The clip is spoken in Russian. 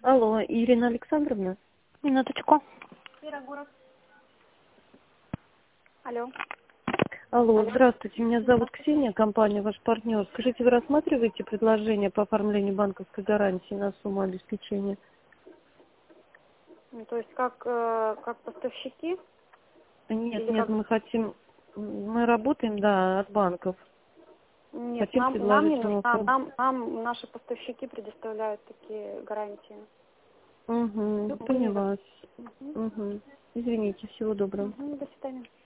Алло, Ирина Александровна? Минуточку. Алло, здравствуйте, меня зовут Ксения, компания «Ваш партнер». Скажите, вы рассматриваете предложение по оформлению банковской гарантии на сумму обеспечения? То есть как поставщики? Нет, Или нет, как... мы работаем, да, от банков. Нет, Хотим нам не предложить нужна. вам. Нам наши поставщики предоставляют такие гарантии. Угу, Всё, мы не поняла. Мгм. Угу. Извините, всего доброго. До свидания.